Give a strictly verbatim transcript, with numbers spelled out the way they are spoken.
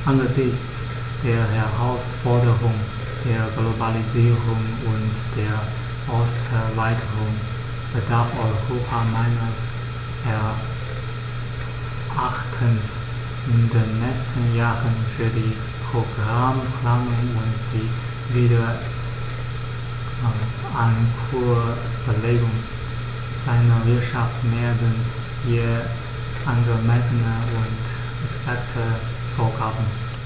Angesichts der Herausforderung der Globalisierung und der Osterweiterung bedarf Europa meines Erachtens in den nächsten Jahren für die Programmplanung und die Wiederankurbelung seiner Wirtschaft mehr denn je angemessene und exakte Vorgaben.